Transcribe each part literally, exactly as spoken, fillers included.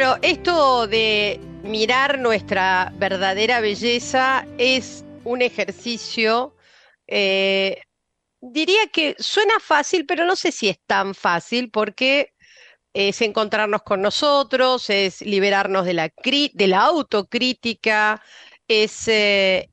Bueno, esto de mirar nuestra verdadera belleza es un ejercicio, eh, diría que suena fácil, pero no sé si es tan fácil porque es encontrarnos con nosotros, es liberarnos de la, cri- de la autocrítica, es eh,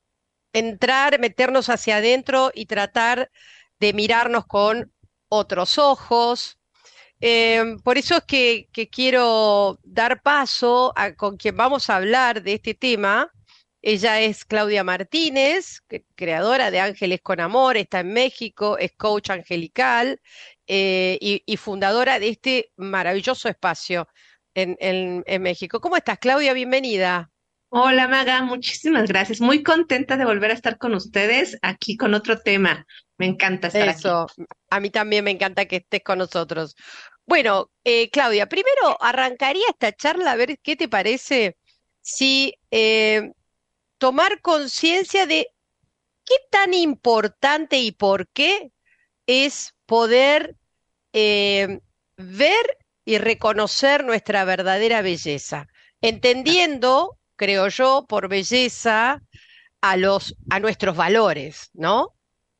entrar, meternos hacia adentro y tratar de mirarnos con otros ojos. Em, por eso es que, que quiero dar paso a con quien vamos a hablar de este tema. Ella es Claudia Martínez, que- creadora de Ángeles con Amor, está en México, es coach angelical, eh, y, y fundadora de este maravilloso espacio en, en en México. ¿Cómo estás, Claudia? Bienvenida. Hola Maga, muchísimas gracias. Muy contenta de volver a estar con ustedes aquí con otro tema. Me encanta estar aquí. Eso, a mí también me encanta que estés con nosotros. Bueno, eh, Claudia, primero arrancaría esta charla a ver qué te parece si eh, tomar conciencia de qué tan importante y por qué es poder eh, ver y reconocer nuestra verdadera belleza, entendiendo, creo yo, por belleza a los, a nuestros valores, ¿no?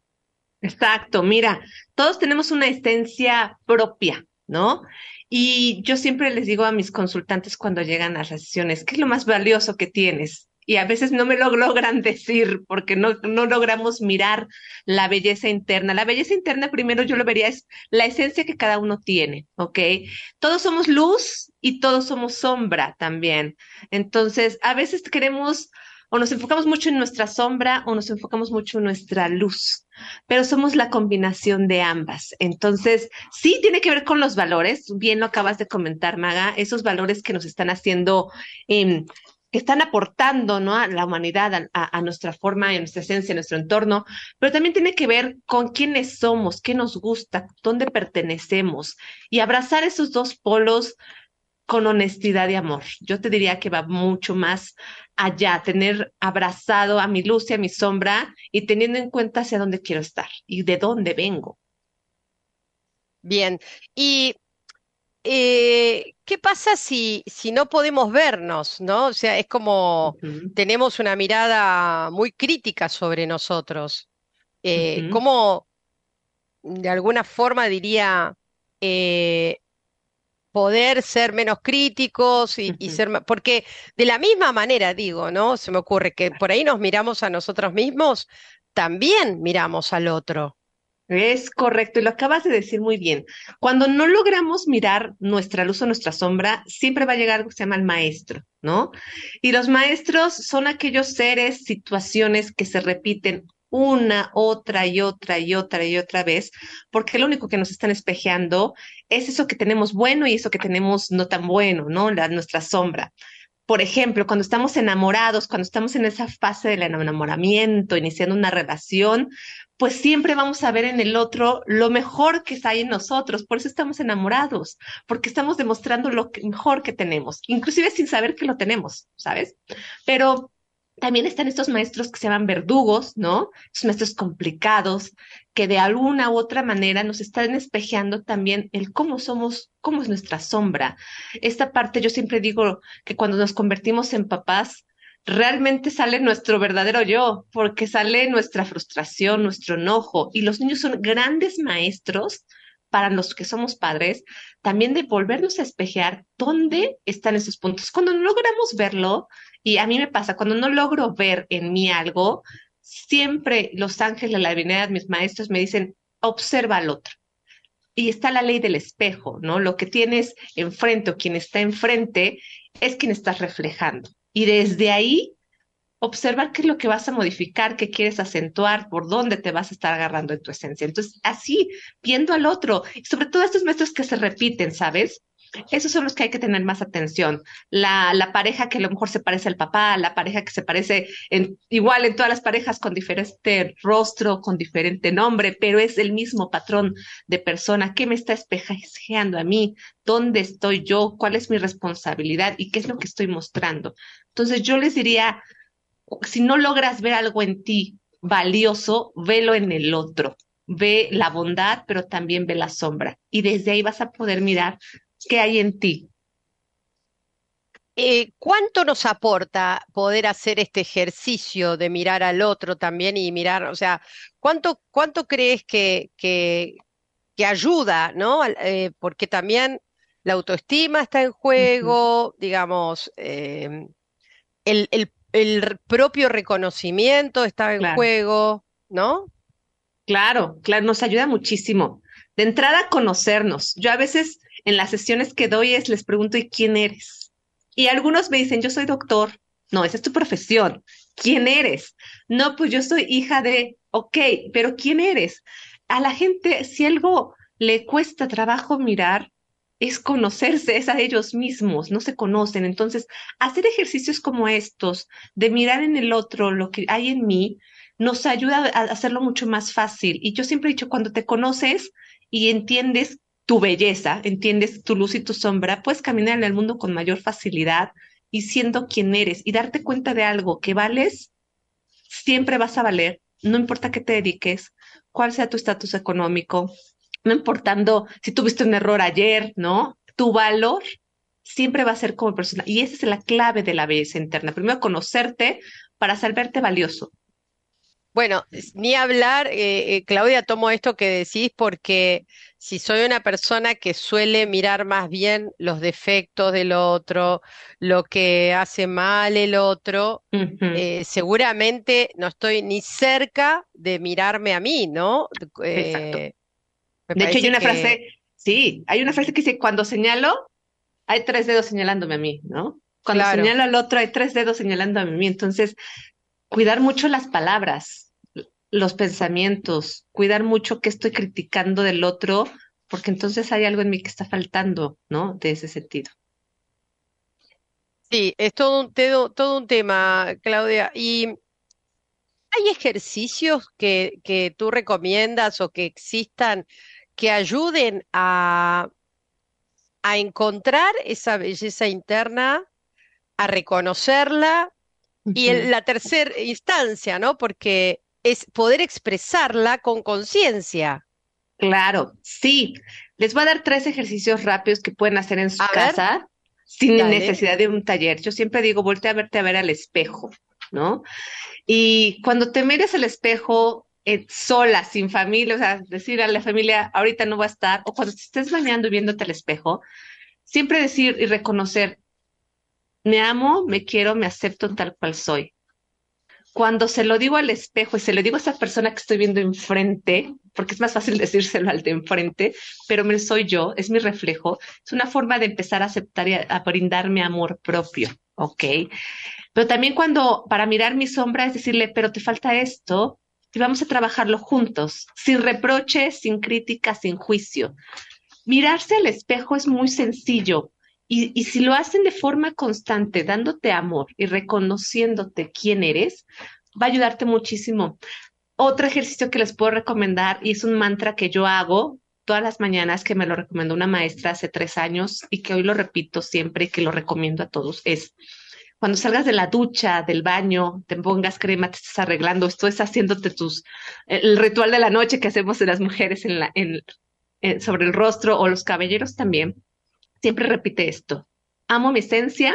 Exacto, mira, todos tenemos una esencia propia, ¿no? Y yo siempre les digo a mis consultantes cuando llegan a las sesiones, ¿qué es lo más valioso que tienes? Y a veces no me lo logran decir porque no, no logramos mirar la belleza interna. La belleza interna, primero yo lo vería, es la esencia que cada uno tiene, ¿ok? Todos somos luz y todos somos sombra también. Entonces, a veces queremos o nos enfocamos mucho en nuestra sombra o nos enfocamos mucho en nuestra luz, pero somos la combinación de ambas. Entonces, sí tiene que ver con los valores, bien lo acabas de comentar, Maga, esos valores que nos están haciendo, eh, que están aportando, ¿no? A la humanidad, a, a, a nuestra forma, a nuestra esencia, a nuestro entorno, pero también tiene que ver con quiénes somos, qué nos gusta, dónde pertenecemos y abrazar esos dos polos con honestidad y amor. Yo te diría que va mucho más allá, tener abrazado a mi luz y a mi sombra y teniendo en cuenta hacia dónde quiero estar y de dónde vengo. Bien. Y eh, ¿qué pasa si, si no podemos vernos, ¿no? O sea, es como Ujú, tenemos una mirada muy crítica sobre nosotros. Eh, ujú, ¿cómo, de alguna forma, diría, eh, poder ser menos críticos y, y ujú. ser ma- porque de la misma manera, digo, ¿no? Se me ocurre que por ahí nos miramos a nosotros mismos, también miramos al otro. Es correcto, y lo acabas de decir muy bien. Cuando no logramos mirar nuestra luz o nuestra sombra, siempre va a llegar algo que se llama el maestro, ¿no? Y los maestros son aquellos seres, situaciones que se repiten una, otra y otra y otra y otra vez, porque lo único que nos están espejeando es eso que tenemos bueno y eso que tenemos no tan bueno, ¿no? La, nuestra sombra. Por ejemplo, cuando estamos enamorados, cuando estamos en esa fase del enamoramiento, iniciando una relación, pues siempre vamos a ver en el otro lo mejor que hay en nosotros. Por eso estamos enamorados, porque estamos demostrando lo que- mejor que tenemos, inclusive sin saber que lo tenemos, ¿sabes? Pero también están estos maestros que se llaman verdugos, ¿no? Estos maestros complicados que de alguna u otra manera nos están espejeando también el cómo somos, cómo es nuestra sombra. Esta parte yo siempre digo que cuando nos convertimos en papás, realmente sale nuestro verdadero yo, porque sale nuestra frustración, nuestro enojo, y los niños son grandes maestros para los que somos padres, también de volvernos a espejear dónde están esos puntos. Cuando no logramos verlo, y a mí me pasa, cuando no logro ver en mí algo, siempre los ángeles, la divinidad, mis maestros me dicen, observa al otro. Y está la ley del espejo, ¿no? Lo que tienes enfrente o quien está enfrente es quien estás reflejando. Y desde ahí, observar qué es lo que vas a modificar, qué quieres acentuar, por dónde te vas a estar agarrando en tu esencia. Entonces, así, viendo al otro, y sobre todo estos maestros que se repiten, ¿sabes? Esos son los que hay que tener más atención. La, la pareja que a lo mejor se parece al papá, la pareja que se parece en, igual en todas las parejas con diferente rostro, con diferente nombre, pero es el mismo patrón de persona. ¿Qué me está espejeando a mí? ¿Dónde estoy yo? ¿Cuál es mi responsabilidad? ¿Y qué es lo que estoy mostrando? Entonces yo les diría, si no logras ver algo en ti valioso, velo en el otro. Ve la bondad, pero también ve la sombra. Y desde ahí vas a poder mirar qué hay en ti. Eh, ¿cuánto nos aporta poder hacer este ejercicio de mirar al otro también y mirar, o sea, cuánto, cuánto crees que, que, que ayuda, ¿no? Al- eh, porque también la autoestima está en Ujú, juego, digamos, em, el, el, el r- propio reconocimiento está en claro. juego, ¿no? Claro, claro, nos ayuda muchísimo. De entrada, conocernos. Yo a veces en las sesiones que doy es les pregunto, ¿y quién eres? Y algunos me dicen, yo soy doctor. No, esa es tu profesión. ¿Quién eres? No, pues yo soy hija de, ok, pero ¿quién eres? A la gente, si algo le cuesta trabajo mirar, es conocerse, es a ellos mismos, no se conocen. Entonces, hacer ejercicios como estos, de mirar en el otro lo que hay en mí, nos ayuda a hacerlo mucho más fácil. Y yo siempre he dicho, cuando te conoces y entiendes tu belleza, entiendes tu luz y tu sombra, puedes caminar en el mundo con mayor facilidad y siendo quien eres y darte cuenta de algo que vales, siempre vas a valer, no importa qué te dediques, cuál sea tu estatus económico, no importando si tuviste un error ayer, ¿no? Tu valor siempre va a ser como persona. Y esa es la clave de la belleza interna. Primero, conocerte para saberte valioso. Bueno, es- ni hablar, eh, eh, Claudia, tomo esto que decís porque si soy una persona que suele mirar más bien los defectos del otro, lo que hace mal el otro, Ujú, eh, seguramente no estoy ni cerca de mirarme a mí, ¿no? exacto. Eh, me De hecho, hay parece una que, frase, sí, hay una frase que dice, cuando señalo, hay tres dedos señalándome a mí, ¿no? Cuando claro. señalo al otro, hay tres dedos señalándome a mí. Entonces, cuidar mucho las palabras, los pensamientos, cuidar mucho qué estoy criticando del otro, porque entonces hay algo en mí que está faltando, ¿no? De ese sentido. Sí, es todo un, tedo- todo un tema, Claudia. ¿Y hay ejercicios que, que tú recomiendas o que existan que ayuden a, a encontrar esa belleza interna, a reconocerla y Ujú. en la tercera instancia, ¿no? Porque es poder expresarla con conciencia. Claro, sí. Les voy a dar tres ejercicios rápidos que pueden hacer en su A ver, casa sin dale. necesidad de un taller. Yo siempre digo, voltea a verte a ver al espejo, ¿no? Y cuando te mires al espejo eh, sola, sin familia, o sea, decir a la familia, ahorita no va a estar, o cuando te estés bañando y viéndote al espejo, siempre decir y reconocer, me amo, me quiero, me acepto tal cual soy. Cuando se lo digo al espejo y se lo digo a esa persona que estoy viendo enfrente, porque es más fácil decírselo al de enfrente, pero me soy yo, es mi reflejo, es una forma de empezar a aceptar y a, a brindarme amor propio, ¿ok? Pero también cuando para mirar mi sombra es decirle, pero te falta esto y vamos a trabajarlo juntos, sin reproches, sin crítica, sin juicio. Mirarse al espejo es muy sencillo y, y si lo hacen de forma constante, dándote amor y reconociéndote quién eres, va a ayudarte muchísimo. Otro ejercicio que les puedo recomendar y es un mantra que yo hago todas las mañanas, que me lo recomendó una maestra hace tres años y que hoy lo repito siempre y que lo recomiendo a todos, es cuando salgas de la ducha, del baño, te pongas crema, te estés arreglando, estás haciéndote tus, el ritual de la noche que hacemos de las mujeres en la, en, en- sobre el rostro o los caballeros también, siempre repite esto. Amo mi esencia,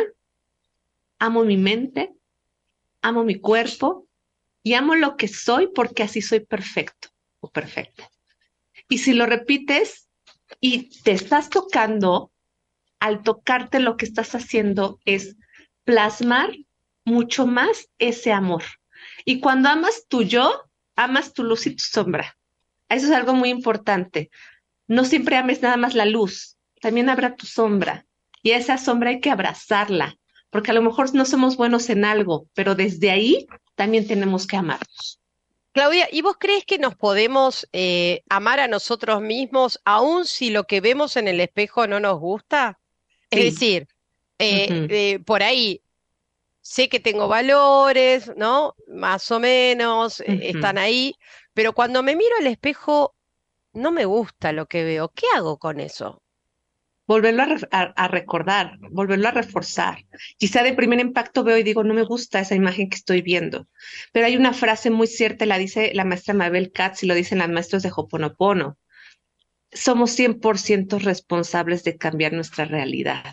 amo mi mente, amo mi cuerpo y amo lo que soy porque así soy perfecto o perfecta. Y si lo repites y te estás tocando, al tocarte lo que estás haciendo es plasmar mucho más ese amor. Y cuando amas tu yo, amas tu luz y tu sombra. Eso es algo muy importante. No siempre ames nada más la luz, también habrá tu sombra. Y esa sombra hay que abrazarla, porque a lo mejor no somos buenos en algo, pero desde ahí también tenemos que amarnos. Claudia, ¿y vos crees que nos podemos eh, amar a nosotros mismos aun si lo que vemos en el espejo no nos gusta? Es Sí. decir, eh, Ujú, eh, por ahí sé que tengo valores, ¿no? Más o menos, eh, ujú. están ahí, pero cuando me miro al espejo no me gusta lo que veo. ¿Qué hago con eso? Volverlo a, re- a- a recordar, volverlo a reforzar. Quizá de primer impacto veo y digo, no me gusta esa imagen que estoy viendo. Pero hay una frase muy cierta, la dice la maestra Mabel Katz y lo dicen las maestros de Hoponopono. Somos cien por ciento responsables de cambiar nuestra realidad.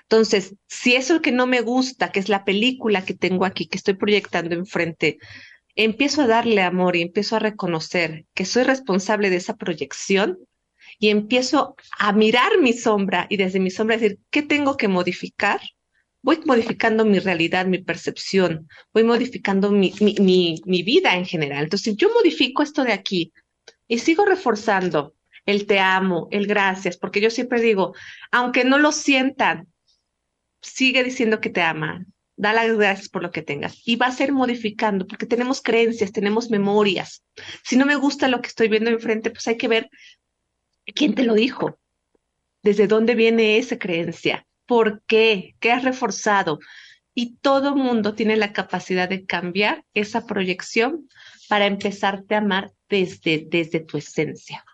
Entonces, si eso que no me gusta, que es la película que tengo aquí, que estoy proyectando enfrente, empiezo a darle amor y empiezo a reconocer que soy responsable de esa proyección y empiezo a mirar mi sombra y desde mi sombra decir, ¿qué tengo que modificar? Voy modificando mi realidad, mi percepción, voy modificando mi, mi, mi, mi vida en general. Entonces, si yo modifico esto de aquí y sigo reforzando el te amo, el gracias, porque yo siempre digo, aunque no lo sientan, sigue diciendo que te ama, da las gracias por lo que tengas y va a ser modificando, porque tenemos creencias, tenemos memorias. Si no me gusta lo que estoy viendo enfrente, pues hay que ver quién te lo dijo, desde dónde viene esa creencia, por qué, qué has reforzado. Y todo mundo tiene la capacidad de cambiar esa proyección para empezarte a amar desde, desde tu esencia.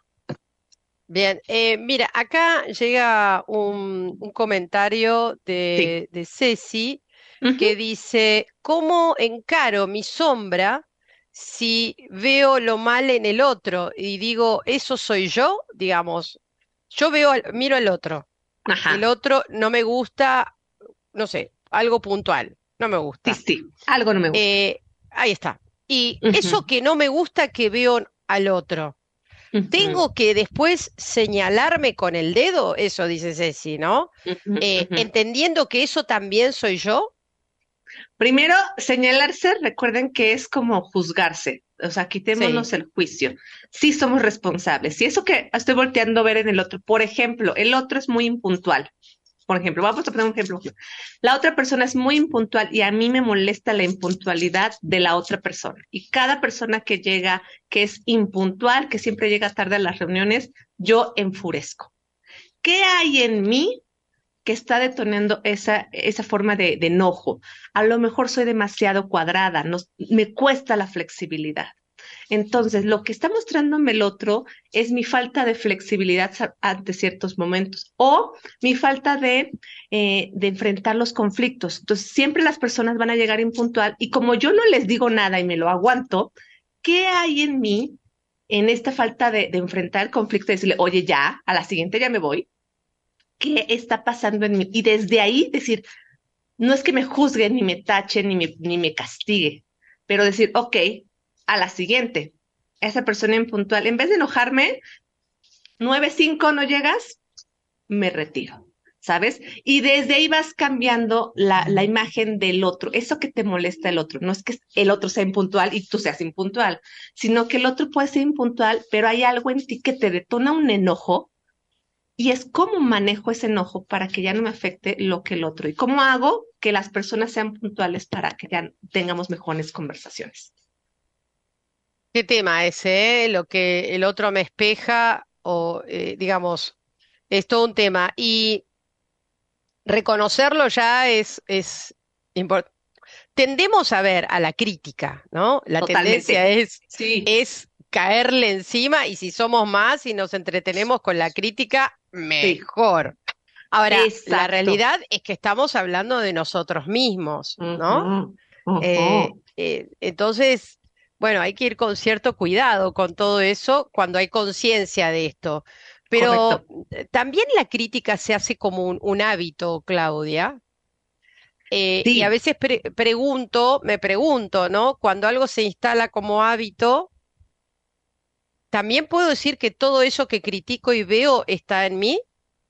Bien, eh, mira, acá llega un, un comentario Sí. de, de Ceci Ujú. que dice, ¿cómo encaro mi sombra si veo lo mal en el otro y digo, eso soy yo? Digamos, yo veo, al- miro al otro, el Ajá. otro no me gusta, no sé, algo puntual, no me Sí, gusta. sí. Algo no me gusta. Eh, ahí está. Y Ujú, eso que no me gusta que veo al otro. ujú, Tengo que después señalarme con el dedo, eso dice Ceci, ¿no? ujú, Eh, ujú. entendiendo que eso también soy yo. Primero, señalarse, recuerden que es como juzgarse. O sea, Sí, quitémonos el juicio. Sí somos responsables. Si eso que estoy volteando a ver en el otro, por ejemplo, el otro es muy impuntual. Por ejemplo, vamos a poner un ejemplo. La otra persona es muy impuntual y a mí me molesta la impuntualidad de la otra persona. Y cada persona que llega, que es impuntual, que siempre llega tarde a las reuniones, yo enfurezco. ¿Qué hay en mí que está detonando esa, esa forma de, de enojo? A lo mejor soy demasiado cuadrada, no, me cuesta la flexibilidad. Entonces, lo que está mostrándome el otro es mi falta de flexibilidad sa- ante ciertos momentos o mi falta de, eh, de enfrentar los conflictos. Entonces, siempre las personas van a llegar impuntual y como yo no les digo nada y me lo aguanto, ¿qué hay en mí en esta falta de, de enfrentar el conflicto y decirle, oye, ya, a la siguiente ya me voy? ¿Qué está pasando en mí? Y desde ahí decir, no es que me juzguen, ni me tachen, ni me, ni me castigue, pero decir, ok, a la siguiente, esa persona impuntual, en vez de enojarme, nueve cinco no llegas, me retiro, ¿sabes? Y desde ahí vas cambiando la, la imagen del otro, eso que te molesta el otro, no es que el otro sea impuntual y tú seas impuntual, sino que el otro puede ser impuntual, pero hay algo en ti que te detona un enojo y es cómo manejo ese enojo para que ya no me afecte lo que el otro. Y cómo hago que las personas sean puntuales para que ya tengamos mejores conversaciones. qué tema ese, ¿eh? Lo que el otro me espeja o, eh, digamos, es todo un tema. Y reconocerlo ya es, es importante. Tendemos a ver a la crítica, ¿no? La tendencia Totalmente. es, Sí, es caerle encima y si somos más y nos entretenemos con la crítica, sí, mejor. Ahora, la exacto. realidad es que estamos hablando de nosotros mismos, ¿no? Ujú, ujú. Eh, eh, entonces, bueno, hay que ir con cierto cuidado con todo eso cuando hay conciencia de esto. Pero Correcto. eh, también la crítica se hace como un, un hábito, Claudia. Eh, y a Sí, veces pre- pregunto, me pregunto, ¿no? Cuando algo se instala como hábito, ¿también puedo decir que todo eso que critico y veo está en mí?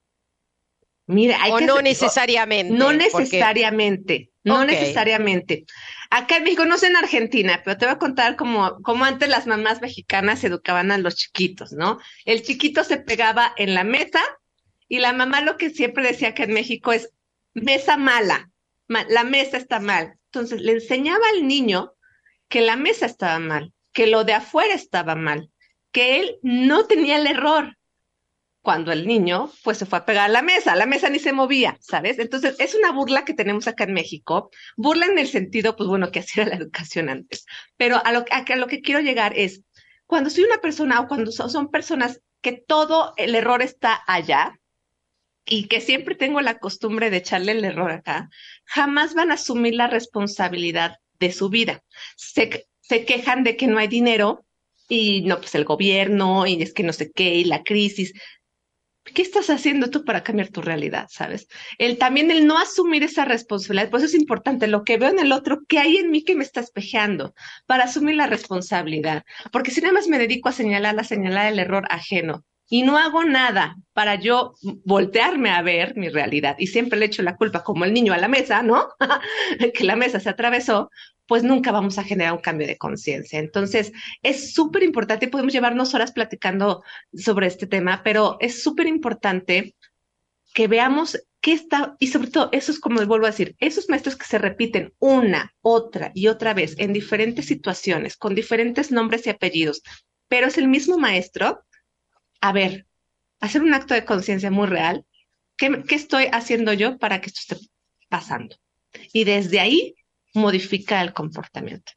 mire, hay ¿O que, no o- no necesariamente? Porque, necesariamente, no ok, necesariamente. Acá en México, no sé en Argentina, pero te voy a contar cómo, cómo antes las mamás mexicanas educaban a los chiquitos, ¿no? El chiquito se pegaba en la mesa y la mamá lo que siempre decía que en México es mesa mala, ma- la mesa está mal. Entonces le enseñaba al niño que la mesa estaba mal, que lo de afuera estaba mal, que él no tenía el error, cuando el niño pues se fue a pegar a la mesa, la mesa ni se movía, ¿sabes? Entonces es una burla que tenemos acá en México, burla en el sentido, pues bueno, que así era la educación antes, pero a lo, a, a lo que quiero llegar es, cuando soy una persona o cuando so, son personas que todo el error está allá y que siempre tengo la costumbre de echarle el error acá, jamás van a asumir la responsabilidad de su vida. Se, se quejan de que no hay dinero y no, pues el gobierno y es que no sé qué y la crisis ¿Qué estás haciendo tú para cambiar tu realidad, sabes? El también el no asumir esa responsabilidad, por eso es importante lo que veo en el otro, qué hay en mí que me está espejeando, para asumir la responsabilidad. Porque si nada más me dedico a señalar, a señalar el error ajeno y no hago nada para yo voltearme a ver mi realidad y siempre le echo la culpa como el niño a la mesa, ¿no? Que la mesa se atravesó, pues nunca vamos a generar un cambio de conciencia. Entonces, es súper importante y podemos llevarnos horas platicando sobre este tema, pero es súper importante que veamos qué está, y sobre todo, eso es como vuelvo a decir, esos maestros que se repiten una, otra y otra vez en diferentes situaciones, con diferentes nombres y apellidos, pero es el mismo maestro, a ver, hacer un acto de conciencia muy real, ¿qué, ¿qué estoy haciendo yo para que esto esté pasando? Y desde ahí modifica el comportamiento.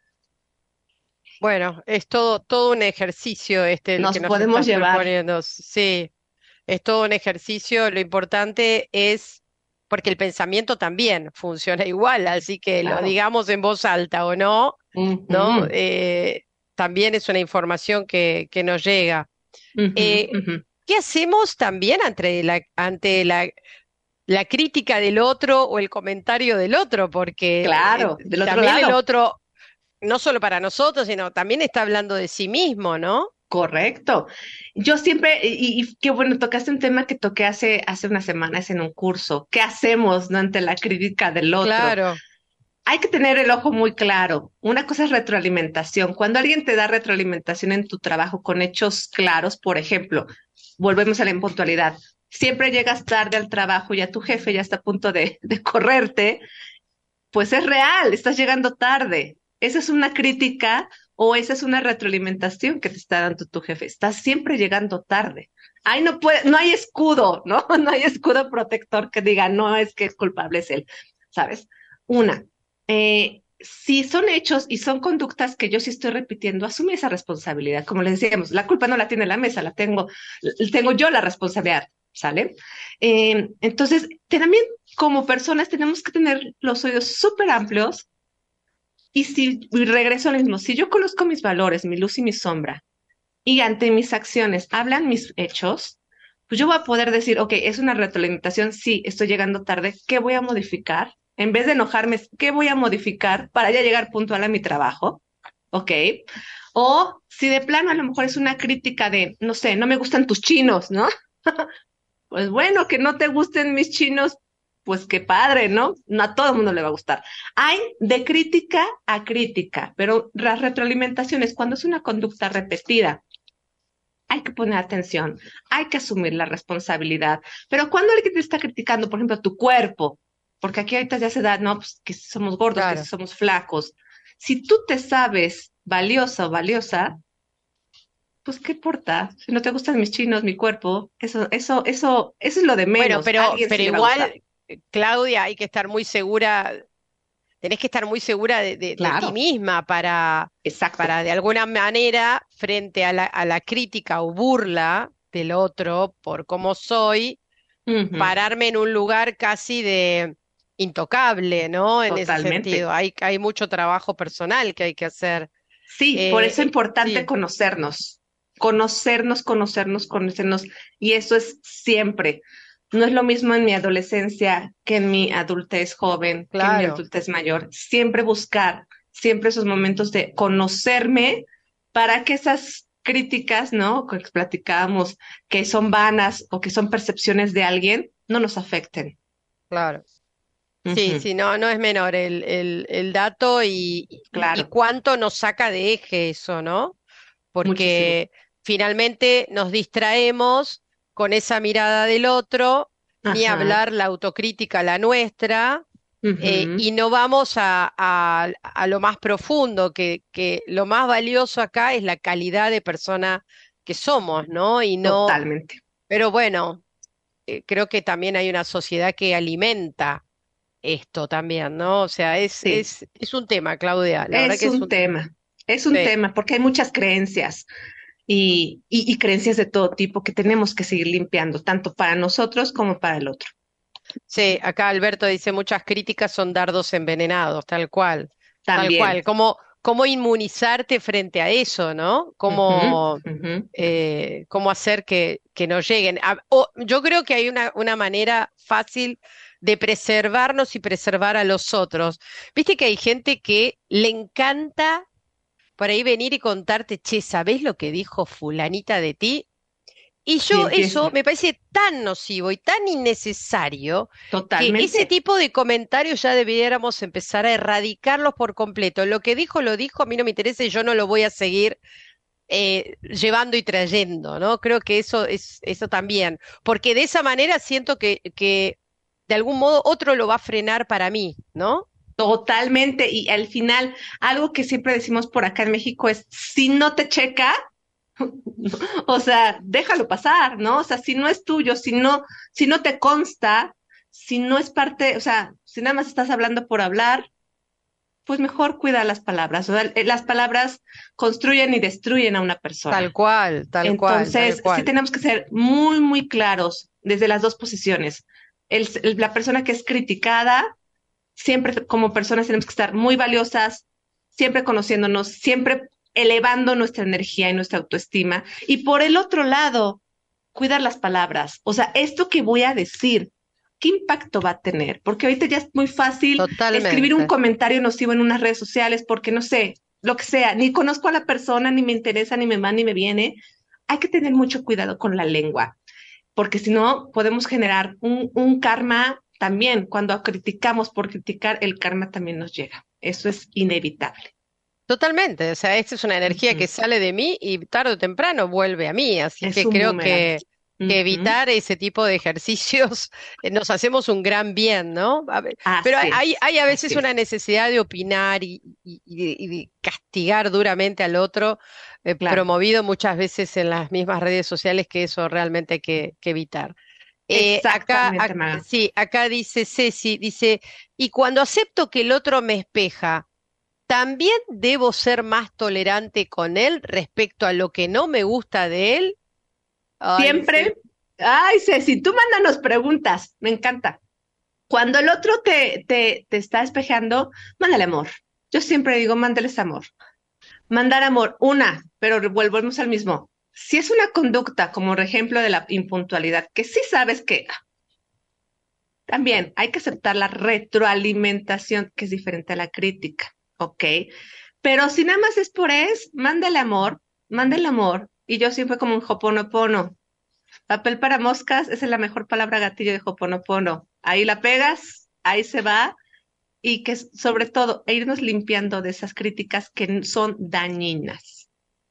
Bueno, es todo, todo un ejercicio este el Nos que nos podemos estás llevar. proponiendo. Sí, es todo un ejercicio. Lo importante es, porque el pensamiento también funciona igual, así que lo Claro. digamos en voz alta o no, ¿no? Ujú, Eh, también es una información que, que nos llega. ujú, Eh, ujú. ¿qué hacemos también ante la, ante la, la crítica del otro o el comentario del otro? Porque Claro, eh, del otro también el lado. otro no solo para nosotros, sino también está hablando de sí mismo, ¿no? Correcto. Yo siempre, y, y qué bueno, tocaste un tema que toqué hace, hace unas semanas en un curso. ¿Qué hacemos, no, ante la crítica del otro? Claro, Hay que tener el ojo muy claro. Una cosa es retroalimentación. Cuando alguien te da retroalimentación en tu trabajo con hechos claros, por ejemplo, volvemos a la impuntualidad. Siempre llegas tarde al trabajo y a tu jefe ya está a punto de, de correrte, pues es real, estás llegando tarde. Esa es una crítica o esa es una retroalimentación que te está dando tu jefe. Estás siempre llegando tarde. Ahí no puede, no hay escudo, ¿no? No hay escudo protector que diga, no es que el culpable es él, ¿sabes? Una, eh, si son hechos y son conductas que yo sí estoy repitiendo, asume esa responsabilidad. Como les decíamos, la culpa no la tiene la mesa, la tengo, tengo yo la responsabilidad, ¿sale? Eh, entonces, también como personas tenemos que tener los oídos súper amplios y si y regreso al mismo, si yo conozco mis valores, mi luz y mi sombra, y ante mis acciones hablan mis hechos, pues yo voy a poder decir, ok, es una retroalimentación, sí, estoy llegando tarde, ¿qué voy a modificar? En vez de enojarme, ¿qué voy a modificar para ya llegar puntual a mi trabajo? ¿Ok? O si de plano a lo mejor es una crítica de, no sé, no me gustan tus chinos, ¿no? Pues bueno, que no te gusten mis chinos, pues qué padre, ¿no? No a todo el mundo le va a gustar. Hay de crítica a crítica, pero las retroalimentaciones, cuando es una conducta repetida, hay que poner atención, hay que asumir la responsabilidad. Pero cuando alguien te está criticando, por ejemplo, tu cuerpo, porque aquí ahorita ya se da, no, pues que si somos gordos, que si claro. somos flacos, si tú te sabes valiosa o valiosa, pues qué importa, si no te gustan mis chinos, mi cuerpo, eso, eso, eso, eso es lo de Bueno, menos, a pero, alguien sí pero le va a gustar. igual, eh, Claudia, hay que estar muy segura, tenés que estar muy segura de, de- de ti Claro, misma para, exacto. para de alguna manera, frente a la, a la crítica o burla del otro por cómo soy, Ujú, pararme en un lugar casi de intocable, ¿no? En ese totalmente. sentido, hay, hay mucho trabajo personal que hay que hacer. Sí, por Eh, eso es eh, importante sí, conocernos, conocernos, conocernos, conocernos. Y eso es siempre. No es lo mismo en mi adolescencia que en mi adultez joven, que en mi claro, adultez mayor. Siempre buscar, siempre esos momentos de conocerme para que esas críticas, ¿no? Que platicábamos, que son vanas o que son percepciones de alguien, no nos afecten. claro. Sí, Ujú, sí, no, no es menor el, el, el dato y, y, y claro, cuánto nos saca de eje eso, ¿no? muchísimo. Porque finalmente nos distraemos con esa mirada del otro, ni Ajá. hablar la autocrítica, la nuestra, eh, Ujú, y no vamos a, a, a lo más profundo, que, que lo más valioso acá es la calidad de persona que somos, ¿no? Y no, totalmente. pero bueno, eh, creo que también hay una sociedad que alimenta esto también, ¿no? O sea, es, Sí. es, es un tema, Claudia, la verdad Es que es un un tema. tema, es un Sí, tema, porque hay muchas creencias y, y, y creencias de todo tipo que tenemos que seguir limpiando, tanto para nosotros como para el otro. sí, acá Alberto dice muchas críticas son dardos envenenados, tal cual, tal También, cual, como, cómo inmunizarte frente a eso, ¿no? Ujú, Cómo, ujú. eh, cómo hacer que, que no lleguen. A- o- yo creo que hay una, una manera fácil de preservarnos y preservar a los otros. Viste que hay gente que le encanta por ahí venir y contarte, che, ¿sabés lo que dijo fulanita de ti? Y Y yo eso empieza me parece tan nocivo y tan innecesario que ese totalmente. tipo de comentarios ya debiéramos empezar a erradicarlos por completo. Lo que dijo, lo dijo, a mí no me interesa y yo no lo voy a seguir eh, llevando y trayendo, ¿no? Creo que eso es eso también, porque de esa manera siento que, que de algún modo otro lo va a frenar para mí, ¿no? Totalmente. Y al final, algo que siempre decimos por acá en México es, si no te checa, o sea, déjalo pasar, ¿no? O sea, si no es tuyo, si no, si no te consta, si no es parte, o sea, si nada más estás hablando por hablar, pues mejor cuida las palabras. O sea, eh, las palabras construyen y destruyen a una Tal persona. cual, tal cual, tal Entonces, sí cual. tenemos que ser muy, muy claros desde las dos posiciones. El- el- la persona que es criticada, siempre como personas tenemos que estar muy valiosas, siempre conociéndonos, siempre elevando nuestra energía y nuestra autoestima. Y por el otro lado, cuidar las palabras. O sea, esto que voy a decir, ¿qué impacto va a tener? Porque ahorita ya es muy fácil escribir un Totalmente. comentario nocivo en unas redes sociales porque no sé, lo que sea, ni conozco a la persona, ni me interesa, ni me va, ni me viene. Hay que tener mucho cuidado con la lengua, porque si no, podemos generar un, un karma también. Cuando criticamos por criticar, el karma también nos llega. Eso es inevitable. Totalmente, o sea, esta es una energía que Ujú. sale de mí y tarde o temprano vuelve a mí, así Es que un creo boomerang. que, que Ujú. evitar ese tipo de ejercicios eh, nos hacemos un gran bien, ¿no? A ver, pero hay, Así hay es, hay a así veces una es. necesidad de opinar y, y- y de, y de castigar duramente al otro, eh, Claro, promovido muchas veces en las mismas redes sociales, que eso realmente hay que, que evitar. Eh, acá, exactamente, ac- Maga. sí, acá dice Ceci, dice, y cuando acepto que el otro me espeja, ¿también debo ser más tolerante con él respecto a lo que no me gusta de él? Ay, dice, Siempre, ay, Ceci, tú mándanos preguntas, me encanta. Cuando el otro te, te, te está espejando, mándale amor. Yo siempre digo, mándales amor. Mandar amor, una, pero volvemos al mismo. Si es una conducta, como por ejemplo de la impuntualidad, que sí sabes que también hay que aceptar la retroalimentación, que es diferente a la crítica, ¿ok? Pero si nada más es por es, mándale amor, mándale amor. Y yo siempre como un hoponopono. Papel para moscas, esa es la mejor palabra gatillo de hoponopono. Ahí la pegas, ahí se va, y que s- sobre todo e irnos limpiando de esas críticas que n- son dañinas.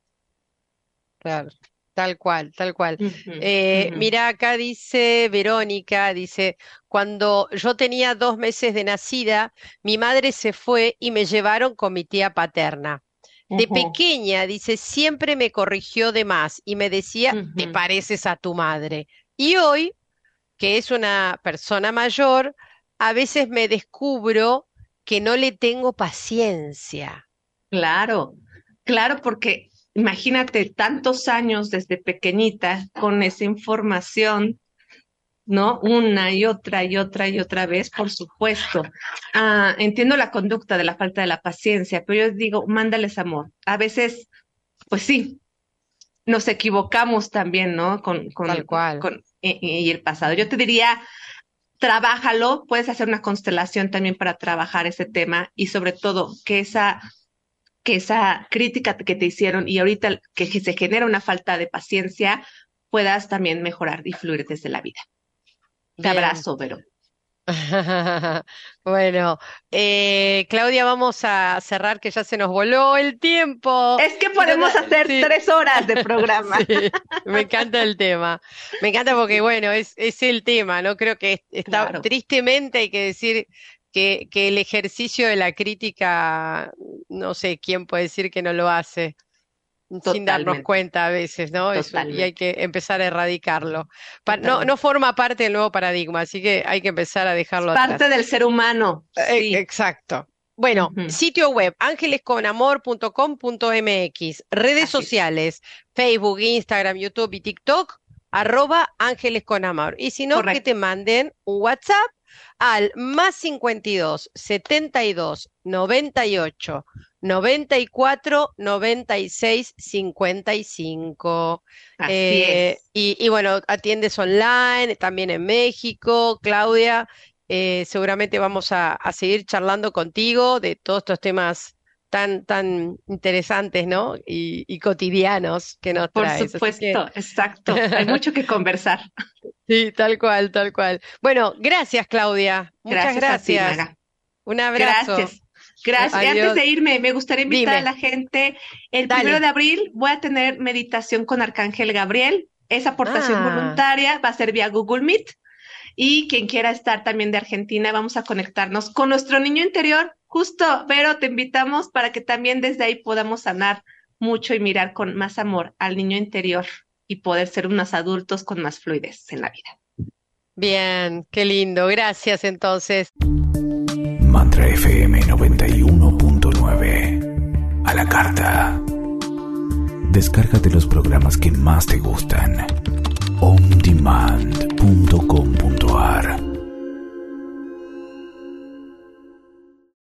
claro, tal cual, tal cual. Ujú, Eh, ujú, mira, acá dice Verónica, dice, cuando yo tenía dos meses de nacida, mi madre se fue y me llevaron con mi tía paterna. De ujú, pequeña, dice, siempre me corrigió de más y me decía, te ujú. pareces a tu madre. Y hoy, que es una persona mayor, a veces me descubro que no le tengo paciencia. Claro, claro, porque imagínate tantos años desde pequeñita con esa información, ¿no? Una y otra y otra y otra vez, por supuesto. Ah, entiendo la conducta de la falta de la paciencia, pero yo digo, mándales amor. A veces, pues sí, nos equivocamos también, ¿no? Con, Tal con, cual. con y, y el pasado. Yo te diría, trabájalo, puedes hacer una constelación también para trabajar ese tema y sobre todo que esa, que esa crítica que te hicieron y ahorita que se genera una falta de paciencia, puedas también mejorar y fluir desde la vida. Te Bien. abrazo, Vero. Bueno, eh, Claudia, vamos a cerrar que ya se nos voló el tiempo. Es que Quiero podemos da- hacer sí, tres horas de programa. sí, me encanta el tema. Me encanta porque, Sí, bueno, es, es el tema, ¿no? Creo que es- está, claro, tristemente hay que decir que, que el ejercicio de la crítica, no sé quién puede decir que no lo hace sin darnos totalmente, cuenta a veces, ¿no? Eso, y hay totalmente, que empezar a erradicarlo. Pa- no, no totalmente. forma parte del nuevo paradigma, así que hay que empezar a Es dejarlo parte atrás. del ser humano, Eh, sí. exacto. Bueno, Ujú, sitio web ángelesconamor.com.mx, redes así es, sociales, Facebook, Instagram, YouTube y TikTok, arroba Ángeles con Amor. Y si no, que correcto. te manden un WhatsApp al más cincuenta y dos setenta y dos noventa y ocho noventa y cuatro, noventa y seis, cincuenta y cinco. Así Eh, es. y, y bueno, atiendes online, también en México, Claudia. Eh, seguramente vamos a, a seguir charlando contigo de todos estos temas tan, tan interesantes, ¿no? Y, y cotidianos que nos Por traes. Así que supuesto, exacto. Hay mucho que conversar. sí, tal cual, tal cual. Bueno, gracias, Claudia. Muchas Gracias a ti, gracias. Maga. Un abrazo. Gracias. Gracias. Y antes Adiós. de irme, me gustaría invitar a Dime, la gente, el primero dale. de abril voy a tener meditación con Arcángel Gabriel. Esa aportación Ah, voluntaria va a ser vía Google Meet. Y quien quiera estar también de Argentina, vamos a conectarnos con nuestro niño interior. Justo, Vero, te invitamos para que también desde ahí podamos sanar mucho y mirar con más amor al niño interior y poder ser unos adultos con más fluidez en la vida. bien, qué lindo. Gracias entonces. Mantra F M noventa y uno punto nueve. A la carta. Descárgate los programas que más te gustan. on demand punto com